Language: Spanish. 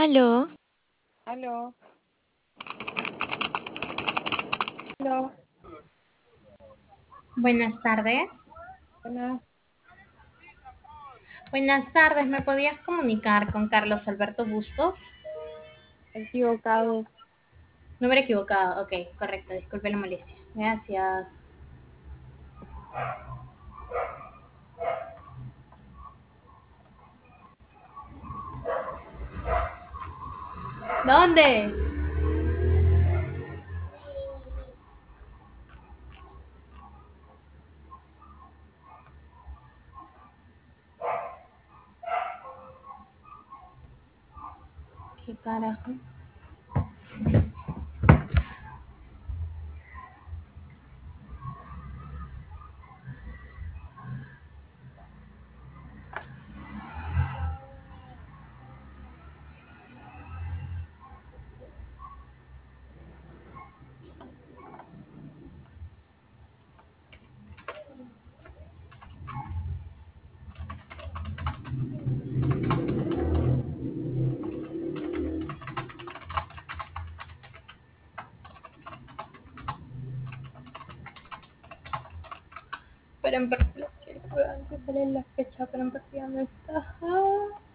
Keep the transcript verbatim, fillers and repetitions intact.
Aló, Aló, aló, Buenas tardes. buenas, Buenas tardes, ¿me podías comunicar con Carlos Alberto Bustos? equivocado. Número equivocado, ok, correcto, disculpe la molestia. Gracias. ¿Dónde? ¿Qué carajo? Pero en perfil, quiero que sale la fecha, pero en perfil no está.